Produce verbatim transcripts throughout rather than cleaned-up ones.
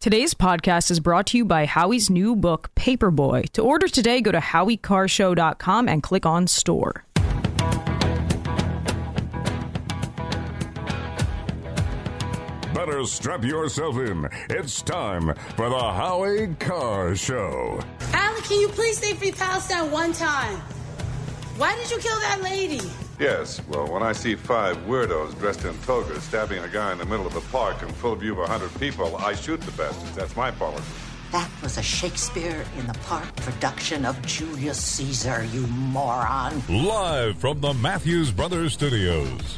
Today's podcast is brought to you by Howie's new book, Paperboy. To order today, go to howie car show dot com and click on store. Better strap yourself in. It's time for the Howie Carr Show. Alec, can you please say Free Palestine one time? Why did you kill that lady? Yes, well, when I see five weirdos dressed in togas stabbing a guy in the middle of the park in full view of a hundred people, I shoot the bastards. That's my policy. That was a Shakespeare in the Park production of Julius Caesar, you moron. Live from the Matthews Brothers Studios.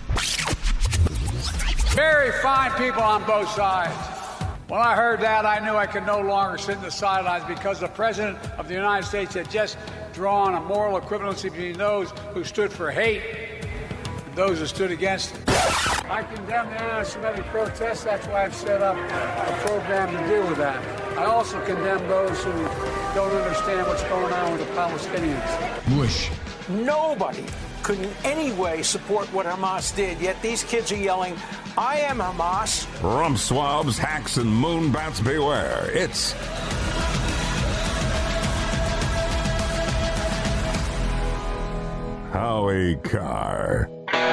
Very fine people on both sides. When I heard that, I knew I could no longer sit in the sidelines because the President of the United States had just drawn a moral equivalency between those who stood for hate and those who stood against it. I condemn the anti-Semitic protests. That's why I've set up a program to deal with that. I also condemn those who don't understand what's going on with the Palestinians. Bush. Nobody could in any way support what Hamas did, yet these kids are yelling, I am Hamas. Rump swabs, hacks, and moonbats beware. It's Howie Carr.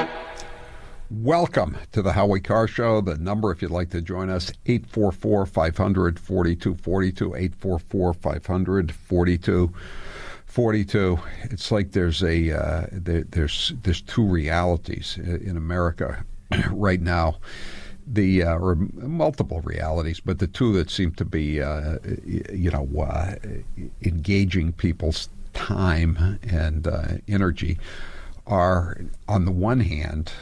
Welcome to the Howie Carr Show. The number, if you'd like to join us, eight four four, five hundred, forty-two forty-two, eight four four, five hundred, forty-two forty-two. It's like there's a uh, there, there's there's two realities in America right now. The uh, or multiple realities, but the two that seem to be uh, you know uh, engaging people's time and uh, energy are, on the one hand,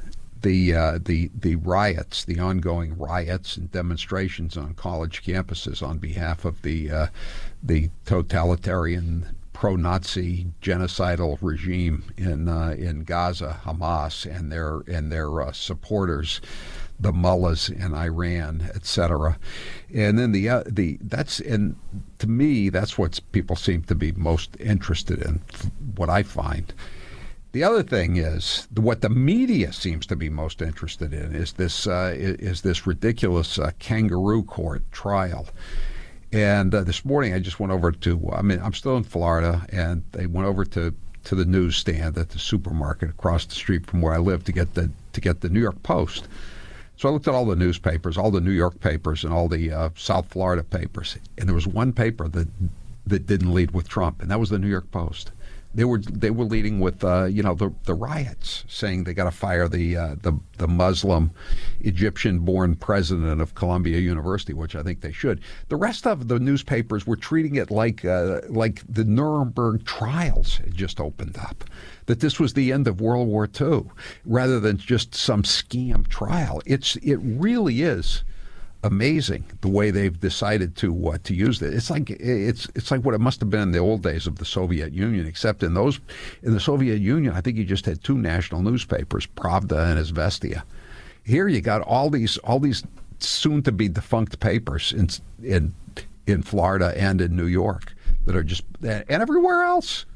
the uh, the the riots, the ongoing riots and demonstrations on college campuses on behalf of the uh, the totalitarian, pro-Nazi, genocidal regime in uh, in Gaza, Hamas, and their and their uh, supporters, the mullahs in Iran, et cetera. And then the uh, the that's and to me that's what people seem to be most interested in. What I find. The other thing is what the media seems to be most interested in is this uh, is this ridiculous uh, kangaroo court trial. And uh, this morning I just went over to, I mean, I'm still in Florida, and they went over to, to the newsstand at the supermarket across the street from where I live to get the to get the New York Post. So I looked at all the newspapers, all the New York papers and all the uh, South Florida papers, and there was one paper that that didn't lead with Trump, and that was the New York Post. They were they were leading with uh, you know the the riots, saying they got to fire the uh, the the Muslim Egyptian-born president of Columbia University, which I think they should. The rest of the newspapers were treating it like uh, like the Nuremberg trials had just opened up, that this was the end of World War Two, rather than just some scam trial. It's it really is amazing the way they've decided to uh, to use it. It's like it's it's like what it must have been in the old days of the Soviet Union, except in those in the Soviet Union, I think you just had two national newspapers, Pravda and Izvestia. Here you got all these all these soon to be defunct papers in in in Florida and in New York that are just and everywhere else.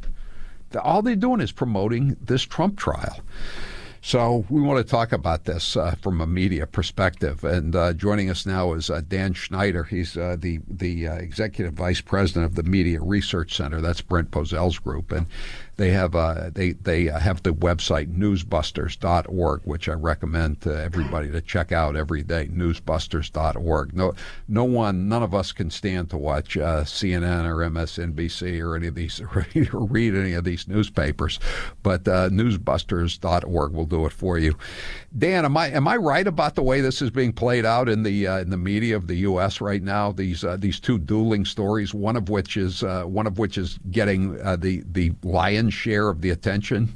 All they're doing is promoting this Trump trial. So we want to talk about this uh, from a media perspective, and uh, joining us now is uh, Dan Schneider. He's uh, the the uh, executive vice president of the Media Research Center. That's Brent Bozell's group, and they have uh, they they have the website newsbusters dot org, which I recommend to everybody to check out every day. newsbusters dot org. No, no one, none of us can stand to watch uh, C N N or M S N B C or any of these or read any of these newspapers, but uh, newsbusters dot org will do it for you. Dan, am I am I right about the way this is being played out in the uh, in the media of the U S right now? These uh, these two dueling stories, one of which is uh, one of which is getting uh, the the lion's share of the attention.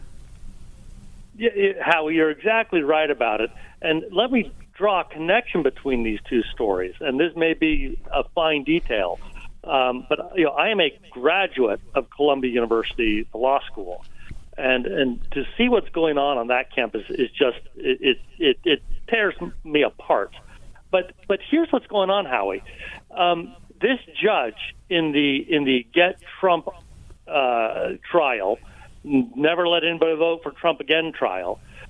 Yeah, Howie, you're exactly right about it. And let me draw a connection between these two stories. And this may be a fine detail, um, but you know, I am a graduate of Columbia University Law School. And and to see what's going on on that campus is just it it it tears me apart. But but here's what's going on, Howie. Um, this judge in the in the Get Trump uh, trial, never let anybody vote for Trump again trial,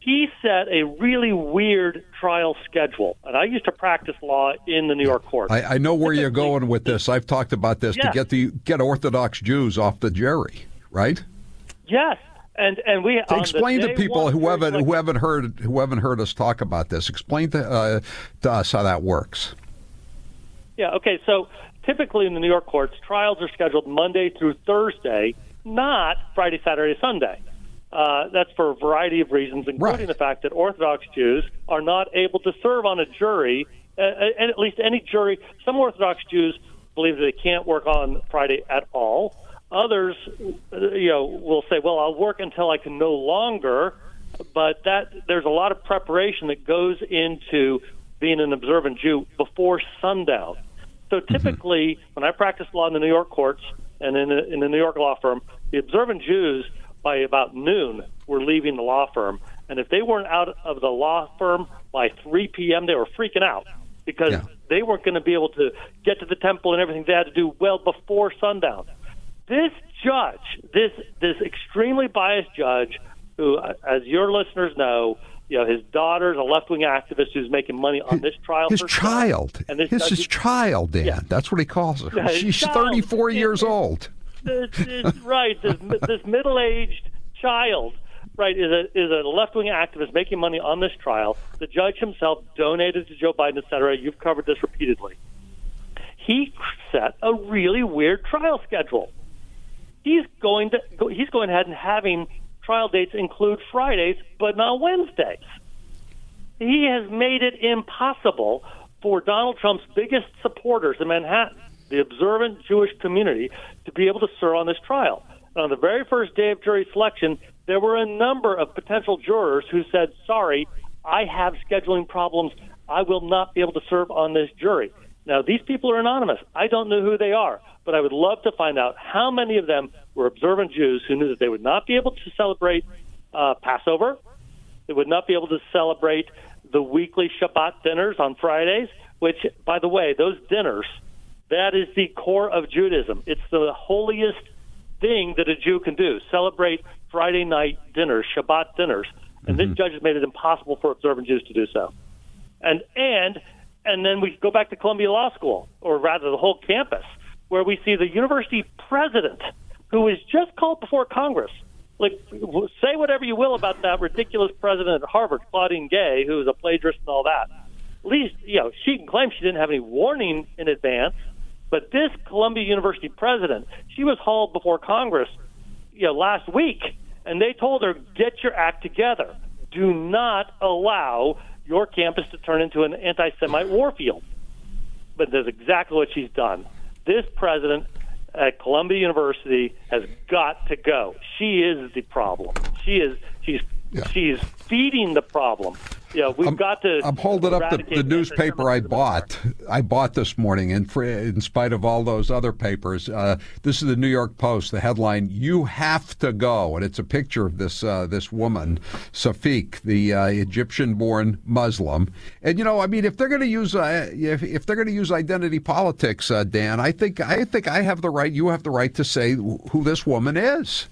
he set a really weird trial schedule. And I used to practice law in the New York courts. I, I know where you're going with this. I've talked about this yes. to get the get Orthodox Jews off the jury, right? Yes. And and we to explain to people one, who haven't like, who haven't heard who haven't heard us talk about this. Explain to uh, to us how that works. Yeah. Okay. So typically in the New York courts, trials are scheduled Monday through Thursday, not Friday, Saturday, Sunday. Uh, that's for a variety of reasons, including right. the fact that Orthodox Jews are not able to serve on a jury, uh, and at least any jury. Some Orthodox Jews believe that they can't work on Friday at all. Others, you know, will say, "Well, I'll work until I can no longer." But that there's a lot of preparation that goes into being an observant Jew before sundown. So typically, mm-hmm. when I practiced law in the New York courts and in the, in the New York law firm, the observant Jews by about noon were leaving the law firm, and if they weren't out of the law firm by three p.m., they were freaking out because yeah. they weren't going to be able to get to the temple and everything they had to do well before sundown. This judge, this this extremely biased judge, who, as your listeners know, you know, his daughter's a left-wing activist who's making money on this trial. His for child, and this his, judge, his child, Dan. Yeah. That's what he calls her. Yeah, She's child. thirty-four it, years it, old. This, this, right, this, this middle-aged child, right, is a is a left-wing activist making money on this trial. The judge himself donated to Joe Biden, et cetera. You've covered this repeatedly. He set a really weird trial schedule. He's going to go, he's going ahead and having trial dates include Fridays, but not Wednesdays. He has made it impossible for Donald Trump's biggest supporters in Manhattan, the observant Jewish community, to be able to serve on this trial. And on the very first day of jury selection, there were a number of potential jurors who said, sorry, I have scheduling problems. I will not be able to serve on this jury. Now, these people are anonymous. I don't know who they are, but I would love to find out how many of them were observant Jews who knew that they would not be able to celebrate uh, Passover. They would not be able to celebrate the weekly Shabbat dinners on Fridays, which, by the way, those dinners, that is the core of Judaism. It's the holiest thing that a Jew can do, celebrate Friday night dinners, Shabbat dinners. And mm-hmm. this judge has made it impossible for observant Jews to do so. And and and then we go back to Columbia Law School, or rather the whole campus, where we see the university president, who is just called before Congress. Like, say whatever you will about that ridiculous president at Harvard, Claudine Gay, who is a plagiarist and all that. At least, you know, she can claim she didn't have any warning in advance. But this Columbia University president, she was hauled before Congress, you know, last week, and they told her, get your act together. Do not allow your campus to turn into an anti-Semite war field. But that's exactly what she's done. This president at Columbia University has got to go. She is the problem. She is. She's. Yeah. She's feeding the problem. Yeah, we've I'm, got to. I'm holding up the, the newspaper I bought. I bought this morning, and for, in spite of all those other papers, uh, this is the New York Post. The headline: "You have to go," and it's a picture of this uh, this woman, Safiq, the uh, Egyptian-born Muslim. And you know, I mean, if they're going to use uh, if, if they're going to use identity politics, uh, Dan, I think I think I have the right. You have the right to say who this woman is.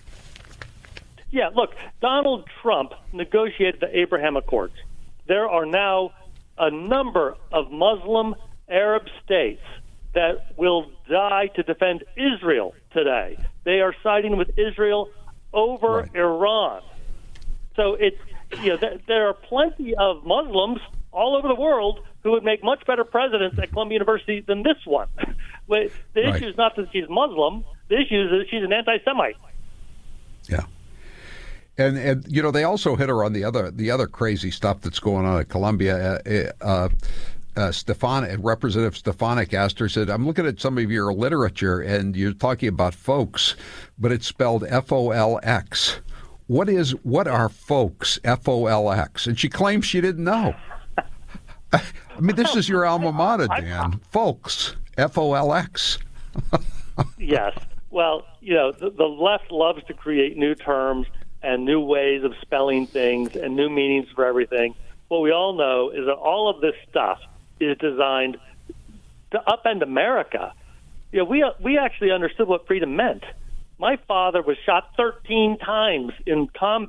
Yeah, look, Donald Trump negotiated the Abraham Accords. There are now a number of Muslim Arab states that will die to defend Israel today. They are siding with Israel over right. Iran. So it's, you know, th- there are plenty of Muslims all over the world who would make much better presidents at Columbia University than this one. The right. issue is not that she's Muslim. The issue is that she's an anti-Semite. Yeah. And, and you know, they also hit her on the other the other crazy stuff that's going on at Columbia. Uh, uh, uh, Stefanik, Representative Stefanik asked her, said, I'm looking at some of your literature, and you're talking about folks, but it's spelled F O L X. What is what are folks, F O L X? And she claims she didn't know. I mean, this is your alma mater, Dan. Folks, F O L X. Yes. Well, you know, the, the left loves to create new terms and new ways of spelling things and new meanings for everything. What we all know is that all of this stuff is designed to upend America. You know, we we actually understood what freedom meant. My father was shot thirteen times in combat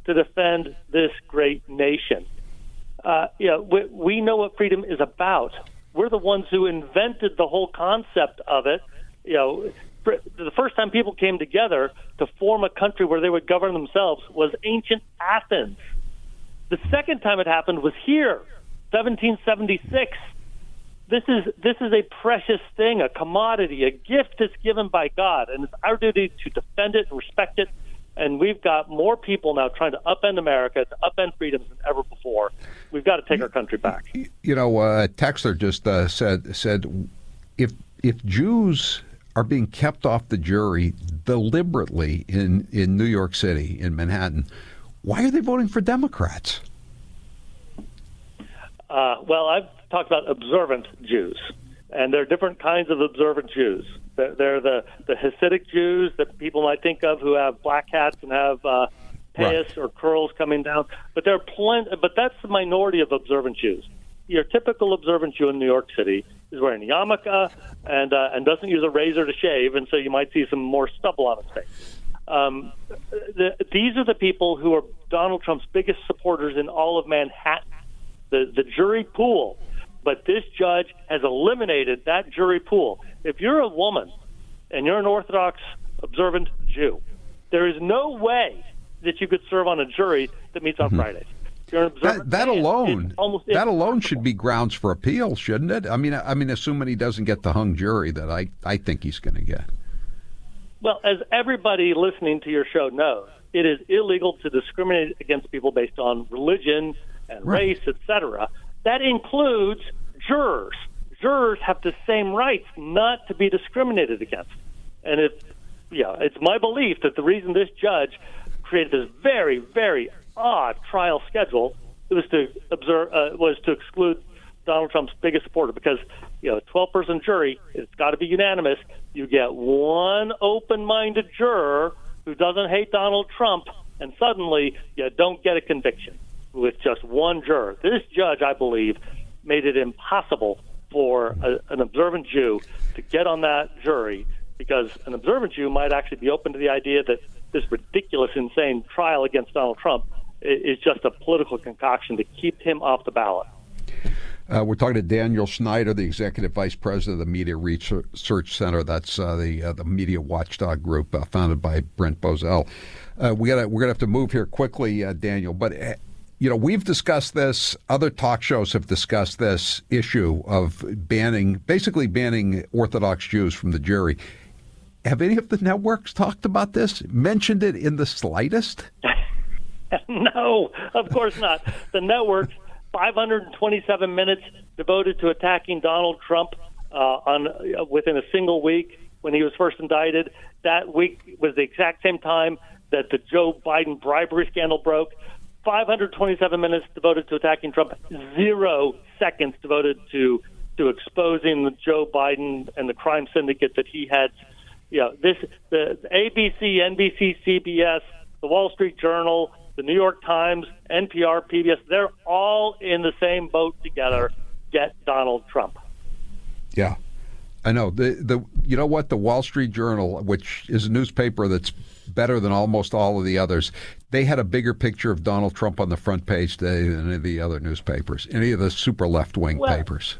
to defend this great nation. Uh, you know, we, we know what freedom is about. We're the ones who invented the whole concept of it. You know, the first time people came together to form a country where they would govern themselves was ancient Athens. The second time it happened was here, seventeen seventy-six. This is this is a precious thing, a commodity, a gift that's given by God, and it's our duty to defend it and respect it. And we've got more people now trying to upend America, to upend freedoms than ever before. We've got to take our country back. You know, uh, Texler just uh, said said if if Jews are being kept off the jury deliberately in, in New York City, in Manhattan, why are they voting for Democrats? Uh, well, I've talked about observant Jews, and there are different kinds of observant Jews. They're, they're the, the Hasidic Jews that people might think of who have black hats and have uh, payas right. or curls coming down. But there are plenty. But that's the minority of observant Jews. Your typical observant Jew in New York City is wearing a yarmulke and uh, and doesn't use a razor to shave, and so you might see some more stubble on his face. Um, the, these are the people who are Donald Trump's biggest supporters in all of Manhattan, the, the jury pool. But this judge has eliminated that jury pool. If you're a woman and you're an Orthodox observant Jew, there is no way that you could serve on a jury that meets on mm-hmm. Fridays. You're an that that man. alone, almost that alone should be grounds for appeal, shouldn't it? I mean, I mean, assuming he doesn't get the hung jury that I, I think he's going to get. Well, as everybody listening to your show knows, it is illegal to discriminate against people based on religion and right. race, et cetera. That includes jurors. Jurors have the same rights not to be discriminated against. And it, yeah, it's my belief that the reason this judge created this very, very odd trial schedule was to observe uh, was to exclude Donald Trump's biggest supporter, because you know, a twelve-person jury, it's got to be unanimous. You get one open-minded juror who doesn't hate Donald Trump, and suddenly you don't get a conviction with just one juror. This judge, I believe, made it impossible for a, an observant Jew to get on that jury, because an observant Jew might actually be open to the idea that this ridiculous, insane trial against Donald Trump is just a political concoction to keep him off the ballot. Uh, we're talking to Daniel Schneider, the Executive Vice President of the Media Research Center. That's uh, the uh, the media watchdog group uh, founded by Brent Bozell. Uh, we gotta we're gonna have to move here quickly, uh, Daniel. But uh, you know, we've discussed this. Other talk shows have discussed this issue of banning, basically banning Orthodox Jews from the jury. Have any of the networks talked about this? Mentioned it in the slightest? No, of course not. The networks, five hundred twenty-seven minutes devoted to attacking Donald Trump uh, on uh, within a single week when he was first indicted. That week was the exact same time that the Joe Biden bribery scandal broke. five hundred twenty-seven minutes devoted to attacking Trump. Zero seconds devoted to to exposing the Joe Biden and the crime syndicate that he had. You know, this the A B C, N B C, C B S, the Wall Street Journal, the New York Times, N P R, P B S, they're all in the same boat together. Get Donald Trump. Yeah, I know. The the you know what? The Wall Street Journal, which is a newspaper that's better than almost all of the others, they had a bigger picture of Donald Trump on the front page today than any of the other newspapers, any of the super left-wing well, papers.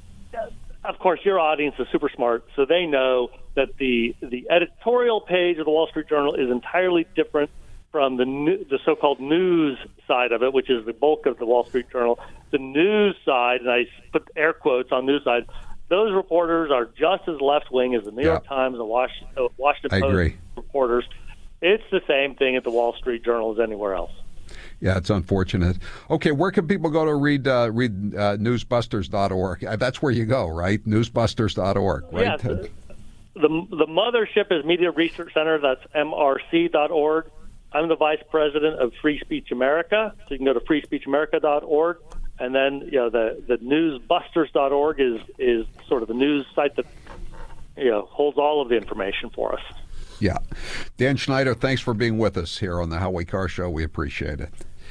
Of course, your audience is super smart, so they know that the the editorial page of the Wall Street Journal is entirely different from the new, the so-called news side of it, which is the bulk of the Wall Street Journal. The news side, and I put air quotes on news side, those reporters are just as left-wing as the New yeah. York Times and Washington, Washington Post agree. reporters. It's the same thing at the Wall Street Journal as anywhere else. Yeah, it's unfortunate. Okay, where can people go to read uh, read uh, newsbusters dot org? That's where you go, right? newsbusters dot org, right? Yeah, the, the, the mothership is Media Research Center. That's M R C dot org. I'm the vice president of Free Speech America, so you can go to free speech america dot org. And then, you know, the, the newsbusters dot org is, is sort of the news site that, you know, holds all of the information for us. Yeah. Dan Schneider, thanks for being with us here on the Howie Carr Show. We appreciate it.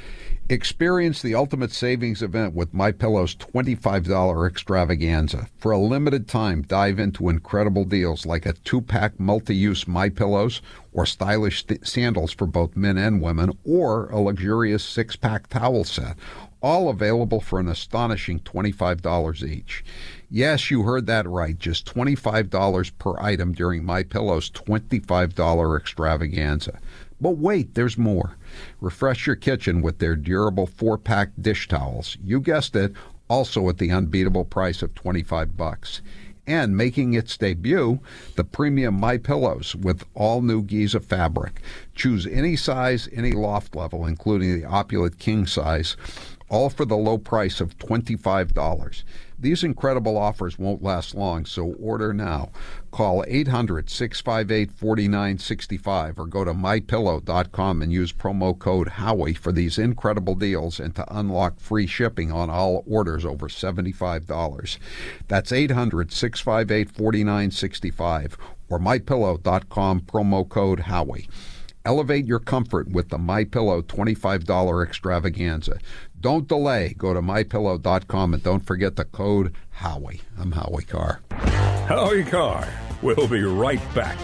Experience the ultimate savings event with MyPillow's twenty-five dollars extravaganza. For a limited time, dive into incredible deals like a two-pack multi-use MyPillows or stylish th- sandals for both men and women, or a luxurious six-pack towel set, all available for an astonishing twenty-five dollars each. Yes, you heard that right, just twenty-five dollars per item during MyPillow's twenty-five dollars extravaganza. But wait, there's more. Refresh your kitchen with their durable four-pack dish towels. You guessed it, also at the unbeatable price of twenty-five bucks. And making its debut, the premium MyPillows with all-new Giza fabric. Choose any size, any loft level, including the opulent king size, all for the low price of twenty-five dollars. These incredible offers won't last long, so order now. Call eight hundred, six five eight, four nine six five or go to my pillow dot com and use promo code Howie for these incredible deals and to unlock free shipping on all orders over seventy-five dollars. That's eight hundred, six five eight, four nine six five or my pillow dot com promo code Howie. Elevate your comfort with the MyPillow twenty-five dollars extravaganza. Don't delay. Go to my pillow dot com and don't forget the code Howie. I'm Howie Carr. Howie Carr. We'll be right back.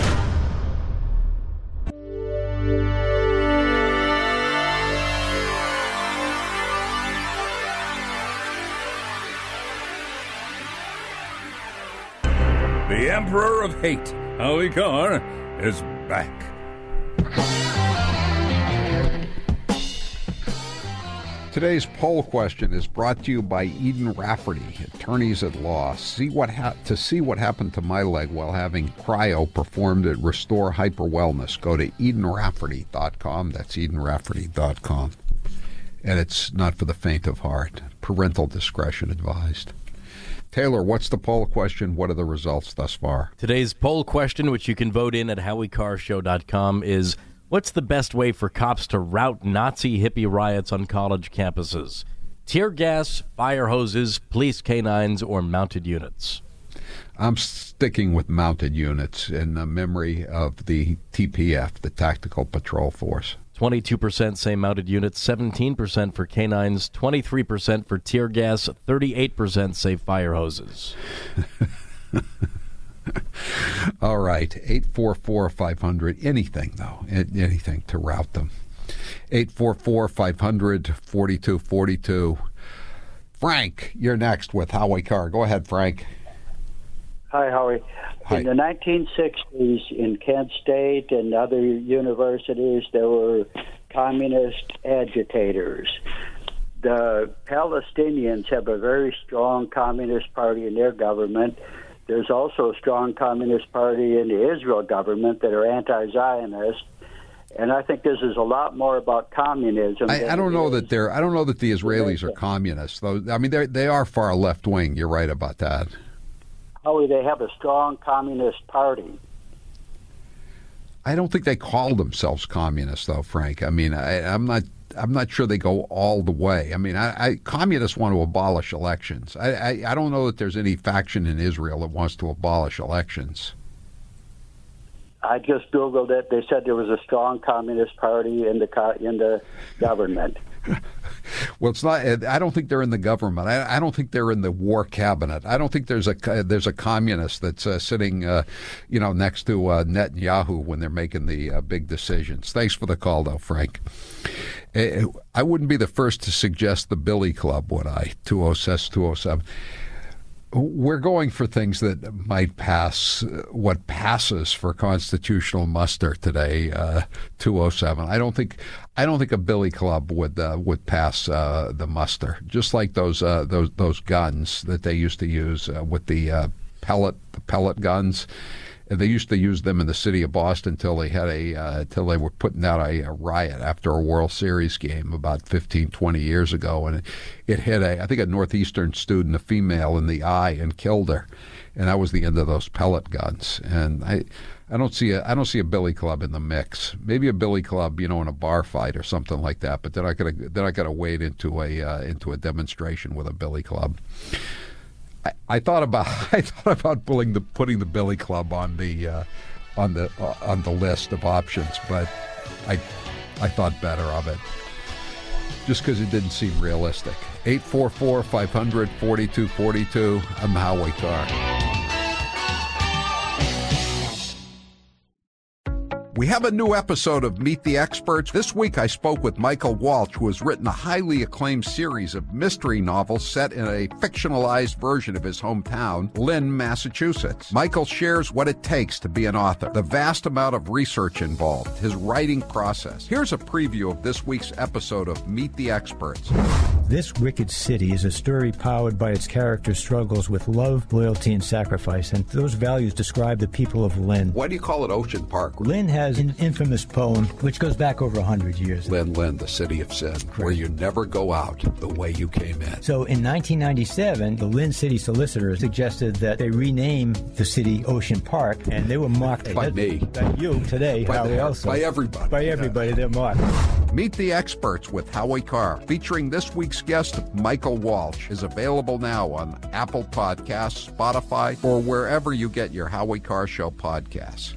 The Emperor of Hate, Howie Carr, is back. Today's poll question is brought to you by Eden Rafferty, attorneys at law. See what ha- to see what happened to my leg while having cryo performed at Restore Hyper Wellness. Go to eden rafferty dot com. That's eden rafferty dot com. And it's not for the faint of heart. Parental discretion advised. Taylor, what's the poll question? What are the results thus far? Today's poll question, which you can vote in at howie carr show dot com, is: what's the best way for cops to rout Nazi hippie riots on college campuses? Tear gas, fire hoses, police canines, or mounted units? I'm sticking with mounted units in the memory of the T P F, the Tactical Patrol Force. twenty-two percent say mounted units, seventeen percent for canines, twenty-three percent for tear gas, thirty-eight percent say fire hoses. All right, eight four four, five hundred, anything, though, anything to rout them. eight four four, five hundred, forty-two forty-two. Frank, you're next with Howie Carr. Go ahead, Frank. Hi, Howie. Hi. In the nineteen sixties, in Kent State and other universities, there were communist agitators. The Palestinians have a very strong communist party in their government. There's also a strong communist party in the Israel government that are anti-Zionist, and I think this is a lot more about communism. I, I don't know that they're. I don't know that the Israelis are communists, though. I mean, they they are far left wing. You're right about that. Howie, they have a strong communist party. I don't think they call themselves communists, though, Frank. I mean, I, I'm not. I'm not sure they go all the way. I mean, I, I, communists want to abolish elections. I, I, I don't know that there's any faction in Israel that wants to abolish elections. I just Googled it. They said there was a strong communist party in the in the government. Well, it's not. I don't think they're in the government. I, I don't think they're in the war cabinet. I don't think there's a there's a communist that's uh, sitting, uh, you know, next to uh, Netanyahu when they're making the uh, big decisions. Thanks for the call, though, Frank. I wouldn't be the first to suggest the Billy Club, would I? two oh six, two oh seven. We're going for things that might pass what passes for constitutional muster today. Uh, two oh seven. I don't think. I don't think a Billy Club would uh, would pass uh, the muster. Just like those uh, those those guns that they used to use uh, with the uh, pellet the pellet guns. They used to use them in the city of Boston until they had a uh, until they were putting out a, a riot after a World Series game about fifteen, twenty years ago, and it, it hit a I think a Northeastern student, a female, in the eye and killed her, and that was the end of those pellet guns. And I I don't see a I don't see a Billy Club in the mix. Maybe a Billy Club, you know, in a bar fight or something like that. But they're not gonna they're not gonna wade into a uh, into a demonstration with a Billy Club. I, I thought about I thought about pulling the putting the Billy Club on the uh, on the uh, on the list of options, but I I thought better of it. just because it didn't seem realistic. eight four four, five hundred, forty-two forty-two. I'm Howie Carr. We have a new episode of Meet the Experts. This week I spoke with Michael Walsh, who has written a highly acclaimed series of mystery novels set in a fictionalized version of his hometown, Lynn, Massachusetts. Michael shares what it takes to be an author, the vast amount of research involved, his writing process. Here's a preview of this week's episode of Meet the Experts. This wicked city is a story powered by its characters' struggles with love, loyalty, and sacrifice, and those values describe the people of Lynn. Why do you call it Ocean Park? Lynn has an infamous poem which goes back over one hundred years. Lynn, Lynn, the city of sin, Correct. Where you never go out the way you came in. So in nineteen ninety-seven, the Lynn City Solicitor suggested that they rename the city Ocean Park, and they were mocked by me, by you today, by, Howie the, also. by everybody. By everybody, yeah. They're mocked. Meet the Experts with Howie Carr, featuring this week's guest, Michael Walsh, is available now on Apple Podcasts, Spotify, or wherever you get your Howie Carr Show podcasts.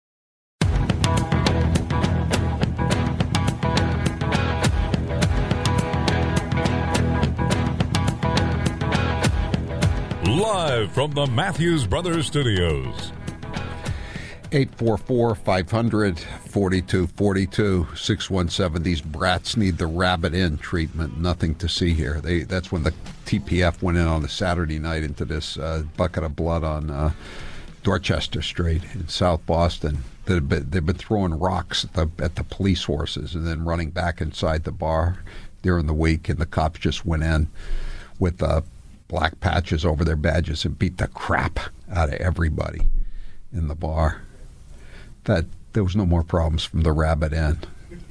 Live from the Matthews Brothers Studios. eight four four, five hundred, forty-two forty-two, six one seven. These brats need the Rabbit Inn treatment. Nothing to see here. They That's when the T P F went in on a Saturday night into this uh, bucket of blood on uh, Dorchester Street in South Boston. They've been, they've been throwing rocks at the, at the police horses and then running back inside the bar during the week, and the cops just went in with uh, black patches over their badges and beat the crap out of everybody in the bar. That there was no more problems from the Rabbit Inn.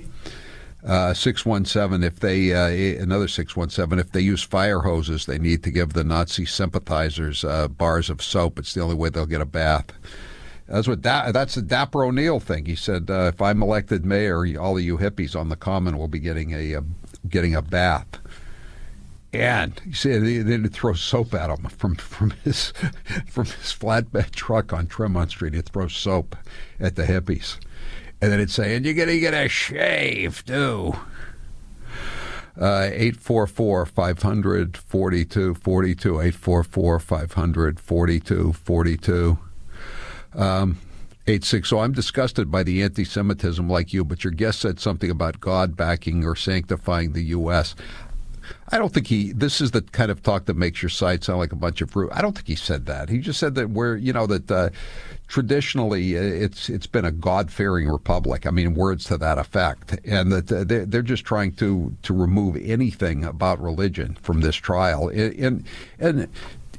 Uh, six one seven, if they, uh, another six one seven, if they use fire hoses, they need to give the Nazi sympathizers uh, bars of soap. It's the only way they'll get a bath. That's what da- that's the Dapper O'Neill thing. He said, uh, if I'm elected mayor, all of you hippies on the common will be getting a, a getting a bath. And he said they didn't throw soap at him from, from his from his flatbed truck on Tremont Street. He'd throw soap at the hippies. And then it'd say, and you're going to get a shave, too. Uh, eight four four, five hundred, forty-two forty-two, eight four four, five hundred, forty-two forty-two. Um, eight six zero, I'm disgusted by the anti-Semitism like you, but your guest said something about God backing or sanctifying the U S I don't think he, this is the kind of talk that makes your side sound like a bunch of fruit. I don't think he said that. He just said that we're, you know, that uh, traditionally it's it's been a God-fearing republic. I mean, words to that effect. And that uh, they're, they're just trying to, to remove anything about religion from this trial. And, and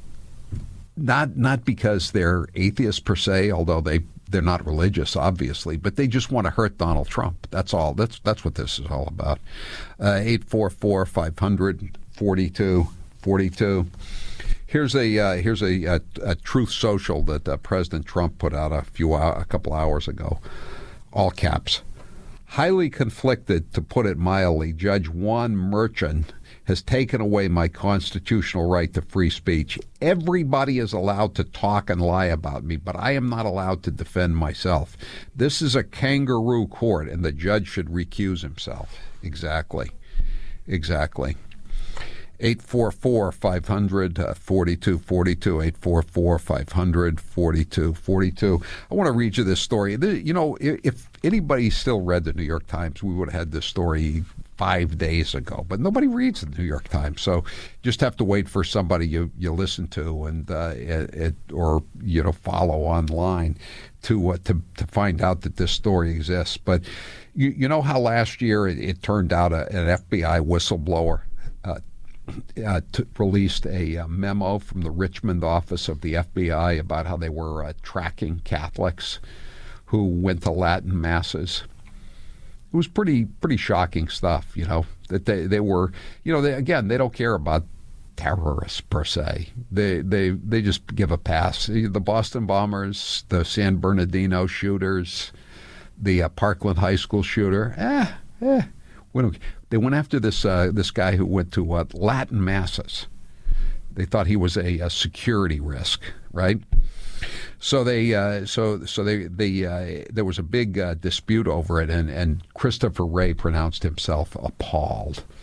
not not because they're atheists per se, although they They're not religious, obviously, but they just want to hurt Donald Trump. That's all. That's that's what this is all about. Uh, eight four four, five hundred, forty-two forty-two. Here's a uh, here's a, a, a Truth Social that uh, President Trump put out a few a couple hours ago. All caps. Highly conflicted, to put it mildly, Judge Juan Merchan has taken away my constitutional right to free speech. Everybody is allowed to talk and lie about me, but I am not allowed to defend myself. This is a kangaroo court, and the judge should recuse himself. Exactly. Exactly. eight four four, five hundred, forty-two forty-two, eight four four, five hundred, forty-two forty-two. I want to read you this story. You know, if anybody still read the New York Times, we would have had this story five days ago. But nobody reads the New York Times, so just have to wait for somebody you, you listen to and uh, it, it, or you know follow online to uh, to to find out that this story exists. But you you know how last year it, it turned out a, an F B I whistleblower Uh, Uh, t- released a uh, memo from the Richmond office of the F B I about how they were uh, tracking Catholics who went to Latin masses. It was pretty pretty shocking stuff, you know, that they, they were, you know, they, again, they don't care about terrorists per se. They, they, they just give a pass. The Boston bombers, the San Bernardino shooters, the uh, Parkland High School shooter, eh, eh. When, they went after this uh, this guy who went to uh, Latin masses. They thought he was a, a security risk, right? So they uh, so so they they uh, there was a big uh, dispute over it, and, and Christopher Wray pronounced himself appalled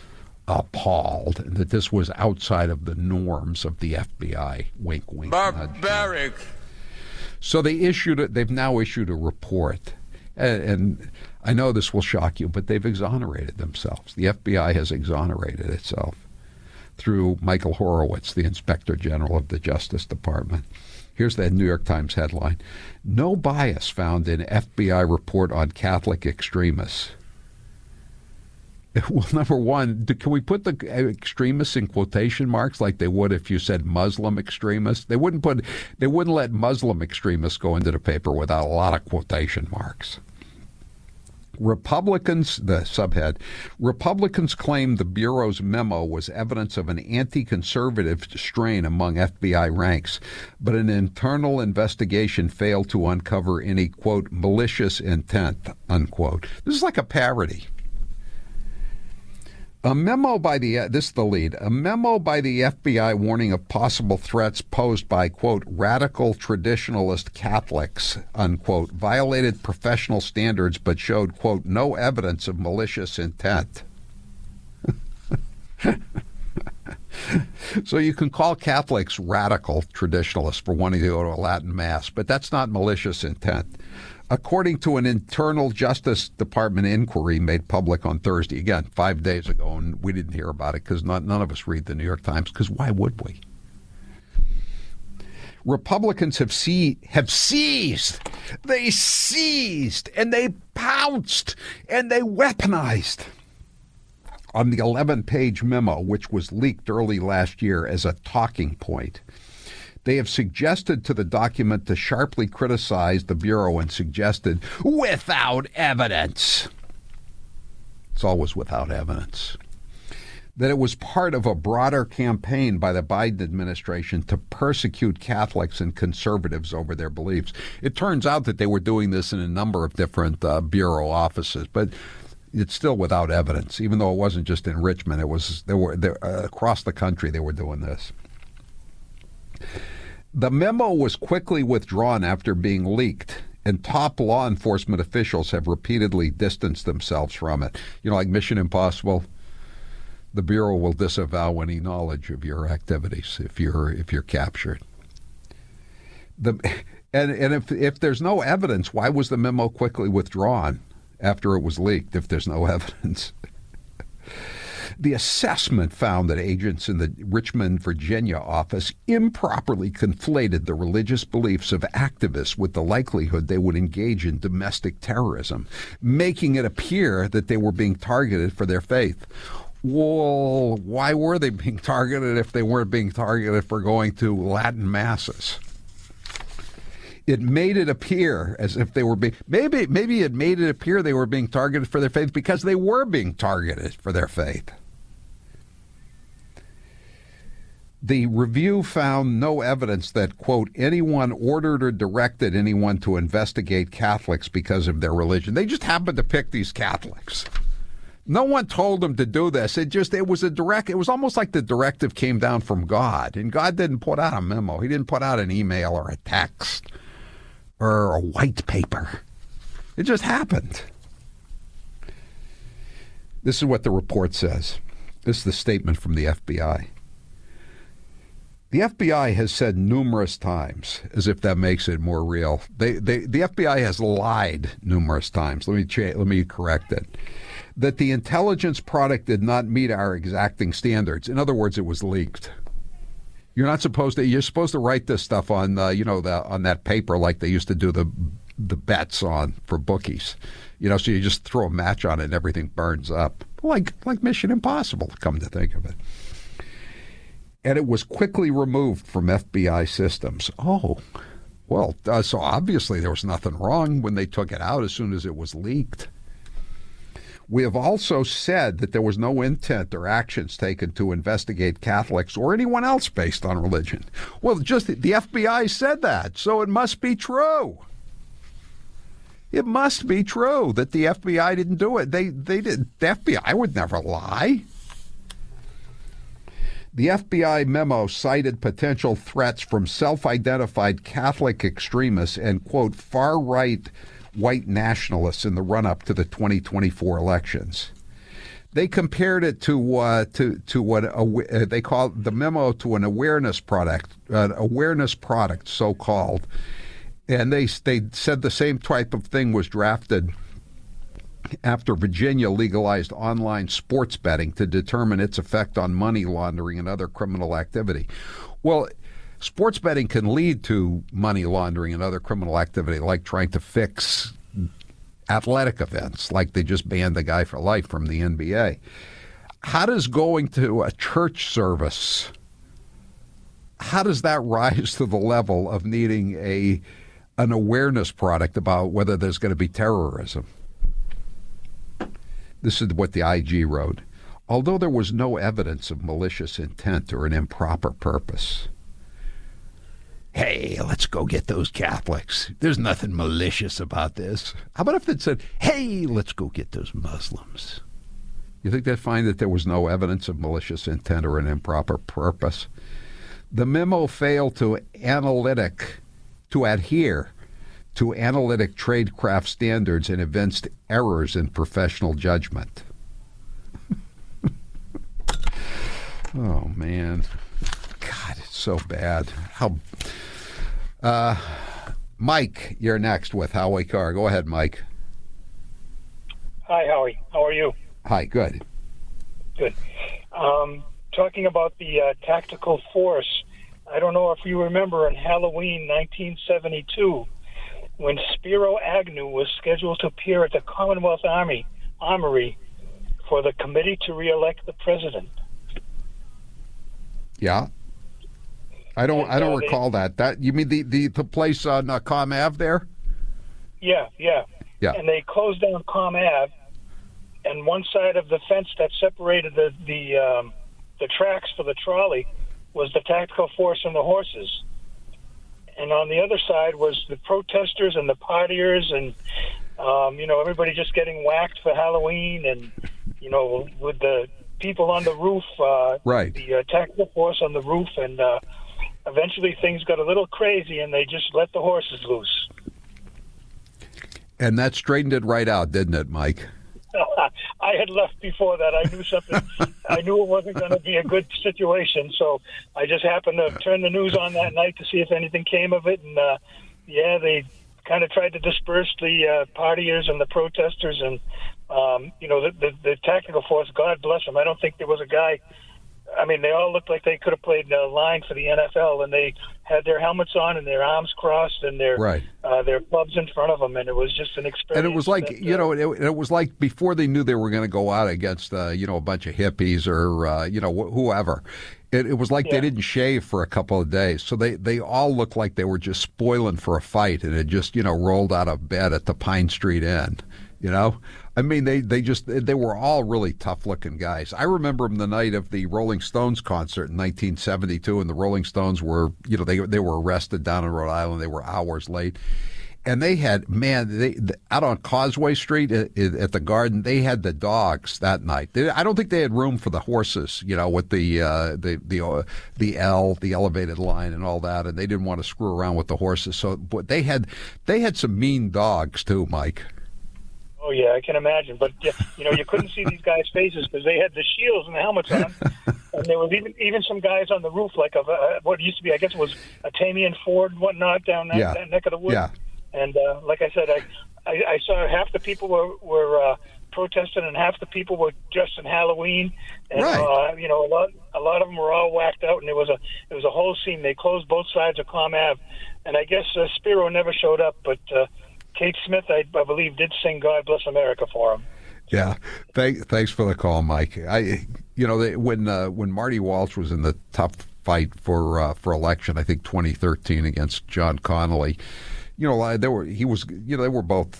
appalled that this was outside of the norms of the F B I. Wink, wink. Barbaric. So they issued it. They've now issued a report. And, and I know this will shock you, but they've exonerated themselves. The F B I has exonerated itself through Michael Horowitz, the Inspector General of the Justice Department. Here's that New York Times headline. No bias found in F B I report on Catholic extremists. Well, number one, do, can we put the extremists in quotation marks like they would if you said Muslim extremists? They wouldn't put, they wouldn't let Muslim extremists go into the paper without a lot of quotation marks. Republicans, the subhead, Republicans claim the Bureau's memo was evidence of an anti-conservative strain among F B I ranks, but an internal investigation failed to uncover any, quote, malicious intent, unquote. This is like a parody. A memo by the, this is the lead, a memo by the F B I warning of possible threats posed by, quote, radical traditionalist Catholics, unquote, violated professional standards but showed, quote, no evidence of malicious intent. So you can call Catholics radical traditionalists for wanting to go to a Latin Mass, but that's not malicious intent. According to an internal Justice Department inquiry made public on Thursday, again, five days ago, and we didn't hear about it because none of us read the New York Times, because why would we? Republicans have, see, have seized, they seized, and they pounced, and they weaponized on the eleven-page memo, which was leaked early last year as a talking point. They have suggested to the document to sharply criticize the Bureau and suggested without evidence. It's always without evidence. That it was part of a broader campaign by the Biden administration to persecute Catholics and conservatives over their beliefs. It turns out that they were doing this in a number of different uh, Bureau offices, but it's still without evidence, even though it wasn't just in Richmond. It was there were there, uh, across the country they were doing this. The memo was quickly withdrawn after being leaked, and top law enforcement officials have repeatedly distanced themselves from it. You know, like Mission Impossible, the Bureau will disavow any knowledge of your activities if you're if you're captured. The and and if if there's no evidence, why was the memo quickly withdrawn after it was leaked? If there's no evidence. The assessment found that agents in the Richmond, Virginia office improperly conflated the religious beliefs of activists with the likelihood they would engage in domestic terrorism, making it appear that they were being targeted for their faith. Well, why were they being targeted if they weren't being targeted for going to Latin masses? It made it appear as if they were being, maybe, maybe it made it appear they were being targeted for their faith because they were being targeted for their faith. The review found no evidence that, quote, anyone ordered or directed anyone to investigate Catholics because of their religion. They just happened to pick these Catholics. No one told them to do this. It just, it was a direct, it was almost like the directive came down from God. And God didn't put out a memo. He didn't put out an email or a text or a white paper. It just happened. This is what the report says. This is the statement from the F B I. The F B I has said numerous times, as if that makes it more real. They, they, the F B I has lied numerous times. Let me cha- let me correct it. That the intelligence product did not meet our exacting standards. In other words, it was leaked. You're not supposed to. You're supposed to write this stuff on, uh, you know, the, on that paper like they used to do the the bets on for bookies. You know, so you just throw a match on it and everything burns up, like like Mission Impossible. Come to think of it. And it was quickly removed from F B I systems. Oh, well, uh, so obviously there was nothing wrong when they took it out as soon as it was leaked. We have also said that there was no intent or actions taken to investigate Catholics or anyone else based on religion. Well, just the F B I said that, so it must be true. It must be true that the F B I didn't do it. They they did. The F B I would never lie. The F B I memo cited potential threats from self-identified Catholic extremists and, quote, far-right white nationalists in the run-up to the twenty twenty-four elections. they compared it to uh, to to what uh, they call the memo to an awareness product, an awareness product, so called, and they they said the same type of thing was drafted after Virginia legalized online sports betting to determine its effect on money laundering and other criminal activity. Well, sports betting can lead to money laundering and other criminal activity, like trying to fix athletic events, like they just banned the guy for life from the N B A. How does going to a church service, how does that rise to the level of needing a an awareness product about whether there's going to be terrorism? This is what the I G wrote. Although there was no evidence of malicious intent or an improper purpose. Hey, let's go get those Catholics. There's nothing malicious about this. How about if it said, hey, let's go get those Muslims? You think they'd find that there was no evidence of malicious intent or an improper purpose? The memo failed to analytic, to adhere to analytic tradecraft standards and evinced errors in professional judgment. Oh, man. God, it's so bad. How... Uh, Mike, you're next with Howie Carr. Go ahead, Mike. Hi, Howie. How are you? Hi, good. Good. Um, talking about the uh, tactical force, I don't know if you remember on Halloween nineteen seventy-two, when Spiro Agnew was scheduled to appear at the Commonwealth Army Armory for the committee to re-elect the president. Yeah. I don't. And, I don't uh, recall they, that. That you mean the, the, the place on uh, Com Ave there? Yeah, yeah, yeah. And they closed down Com Ave, and one side of the fence that separated the the um, the tracks for the trolley was the tactical force and the horses, and on the other side was the protesters and the partiers, and um, you know, everybody just getting whacked for Halloween, and you know, with the people on the roof, uh, right? The uh, tactical force on the roof, and uh, eventually things got a little crazy, and they just let the horses loose. And that straightened it right out, didn't it, Mike? I had left before that. I knew something. I knew it wasn't going to be a good situation, so I just happened to turn the news on that night to see if anything came of it. And uh, yeah, they kind of tried to disperse the uh, partiers and the protesters, and um, you know, the, the, the tactical force. God bless them. I don't think there was a guy. I mean, they all looked like they could have played a line for the N F L, and they had their helmets on and their arms crossed and their right. uh, their clubs in front of them, and it was just an experience. And it was like, that, uh, you know, it, it was like before they knew they were going to go out against, uh, you know, a bunch of hippies or, uh, you know, wh- whoever. It, it was like yeah. they didn't shave for a couple of days. So they, they all looked like they were just spoiling for a fight and had just, you know, rolled out of bed at the Pine Street Inn, you know? I mean, they, they just, they were all really tough-looking guys. I remember them the night of the Rolling Stones concert in nineteen seventy-two, and the Rolling Stones were, you know, they they were arrested down in Rhode Island. They were hours late. And they had, man, they out on Causeway Street at, at the Garden, they had the dogs that night. They, I don't think they had room for the horses, you know, with the uh, the the uh, the L, the elevated line, and all that. And they didn't want to screw around with the horses, so but they had they had some mean dogs too, Mike. Oh yeah, I can imagine. But you know, you couldn't see these guys' faces because they had the shields and the helmets on, and there was even even some guys on the roof, like of uh, what used to be, I guess it was a Tamian Ford and whatnot down that, yeah. that neck of the woods. Yeah. And uh, like I said, I, I I saw half the people were were uh, protesting, and half the people were dressed in Halloween. And right. uh, you know, a lot a lot of them were all whacked out, and it was a it was a whole scene. They closed both sides of Com Ave, and I guess uh, Spiro never showed up, but. Uh, Kate Smith, I, I believe, did sing "God Bless America" for him. Yeah, Thank, thanks for the call, Mike. I, you know, they, when uh, when Marty Walsh was in the tough fight for uh, for election, I think twenty thirteen against John Connolly, you know, there were he was, you know, they were both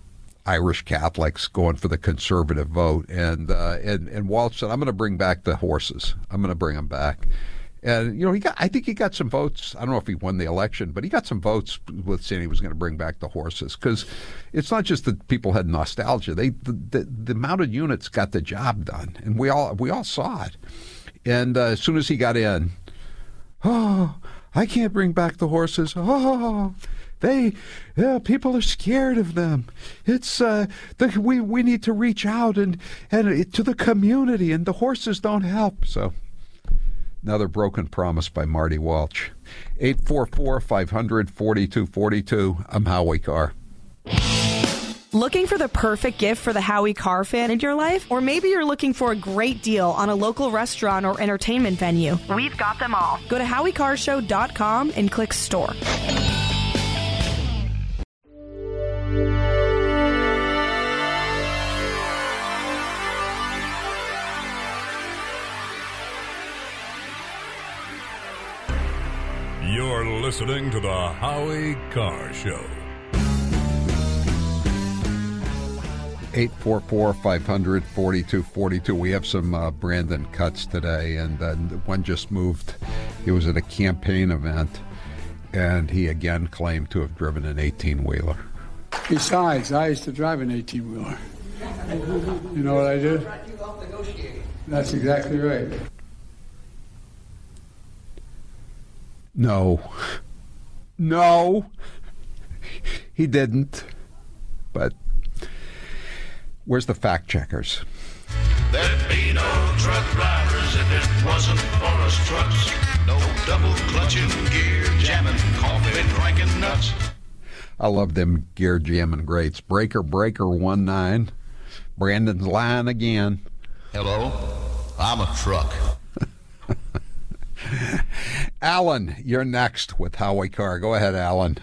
Irish Catholics going for the conservative vote, and uh, and and Walsh said, "I'm going to bring back the horses. I'm going to bring them back." And, you know, he got, I think he got some votes. I don't know if he won the election, but he got some votes with saying he was going to bring back the horses. Because it's not just that people had nostalgia. They the, the, the mounted units got the job done, and we all we all saw it. And uh, as soon as he got in, oh, I can't bring back the horses. Oh, They, uh, people are scared of them. It's uh, the, we we need to reach out and and to the community, and the horses don't help. So, another broken promise by Marty Walsh. eight four four, five hundred, forty-two forty-two. I'm Howie Carr. Looking for the perfect gift for the Howie Carr fan in your life? Or maybe you're looking for a great deal on a local restaurant or entertainment venue? We've got them all. Go to howie car show dot com and click store. You're listening to the Howie Carr Show. eight four four, five hundred, forty-two forty-two. We have some uh, Brandon cuts today, and uh, one just moved. He was at a campaign event, and he again claimed to have driven an eighteen-wheeler. Besides, I used to drive an eighteen-wheeler. You know what I did? That's exactly right. No. No. He didn't. But where's the fact checkers? There'd be no truck drivers if it wasn't for us trucks. No double clutching, gear jamming, coffee cranking nuts. I love them gear jamming greats. Breaker, breaker, one nine. Brandon's lying again. Hello, I'm a truck. Alan, you're next with Howie Carr. Go ahead, Alan.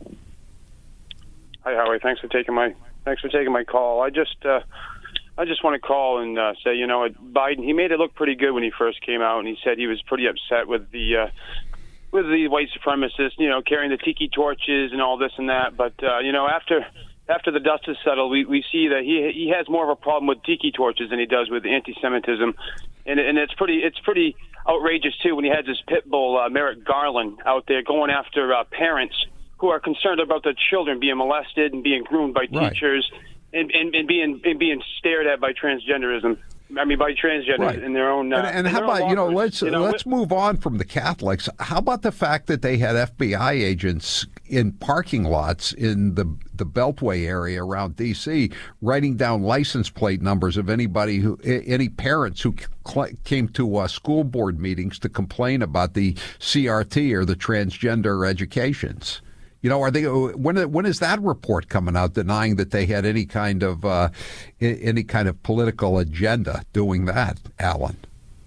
Hi, Howie. Thanks for taking my thanks for taking my call. I just uh, I just want to call and uh, say, you know, Biden, he made it look pretty good when he first came out, and he said he was pretty upset with the uh, with the white supremacists, you know, carrying the tiki torches and all this and that. But uh, you know, after after the dust has settled, we, we see that he he has more of a problem with tiki torches than he does with anti-Semitism, and and it's pretty it's pretty outrageous too when he had this pit bull uh, Merrick Garland out there going after uh, parents who are concerned about their children being molested and being groomed by teachers, right. and, and, and being and being stared at by transgenderism. I mean, by transgender right. in their own. Uh, and and how about you know? Let's you know, let's move on from the Catholics. How about the fact that they had F B I agents in parking lots in the the Beltway area around D C writing down license plate numbers of anybody who any parents who cl- came to uh, school board meetings to complain about the C R T or the transgender educations? You know, are they? When when is that report coming out denying that they had any kind of uh, any kind of political agenda doing that, Alan?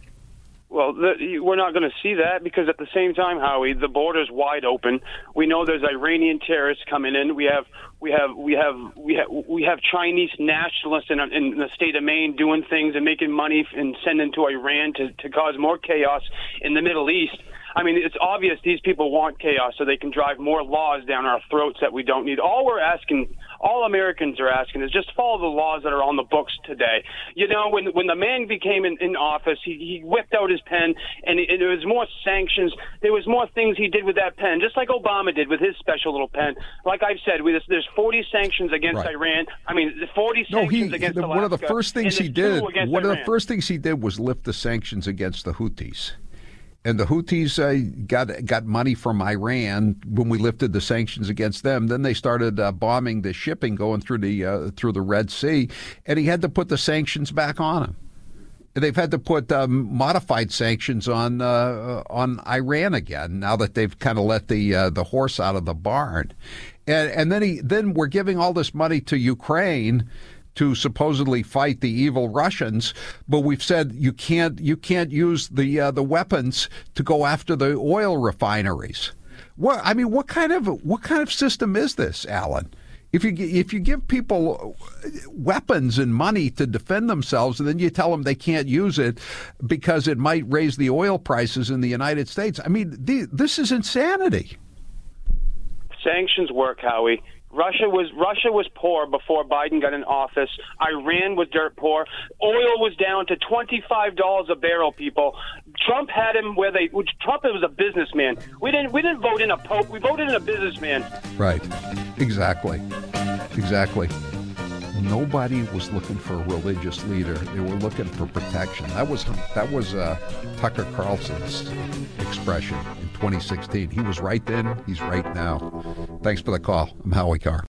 Well, the, we're not going to see that because at the same time, Howie, the border's wide open. We know there's Iranian terrorists coming in. We have we have we have we have we have Chinese nationalists in, in the state of Maine doing things and making money and sending to Iran to, to cause more chaos in the Middle East. I mean, it's obvious these people want chaos so they can drive more laws down our throats that we don't need. All we're asking, all Americans are asking, is just follow the laws that are on the books today. You know, when when the man became in, in office, he, he whipped out his pen, and, it, and there was more sanctions. There was more things he did with that pen, just like Obama did with his special little pen. Like I've said, we, there's forty sanctions against right. Iran. I mean, forty no, sanctions he, against the, Alaska. One of the first things he did, one Iran. of the first things he did was lift the sanctions against the Houthis. And the Houthis uh, got got money from Iran when we lifted the sanctions against them. Then they started uh, bombing the shipping going through the uh, through the Red Sea, and he had to put the sanctions back on them. And they've had to put um, modified sanctions on uh, on Iran again now that they've kind of let the uh, the horse out of the barn. And and then he then we're giving all this money to Ukraine to supposedly fight the evil Russians, but we've said you can't you can't use the uh, the weapons to go after the oil refineries. What I mean, what kind of what kind of system is this, Alan? If you if you give people weapons and money to defend themselves, and then you tell them they can't use it because it might raise the oil prices in the United States, I mean, the, this is insanity. Sanctions work, Howie. Russia was Russia was poor before Biden got in office. Iran was dirt poor. Oil was down to twenty-five dollars a barrel. People, Trump had him where they. Trump was a businessman. We didn't. We didn't vote in a pope. We voted in a businessman. Right. Exactly. Exactly. Nobody was looking for a religious leader. They were looking for protection. That was that was uh, Tucker Carlson's expression in twenty sixteen. He was right then. He's right now. Thanks for the call. I'm Howie Carr.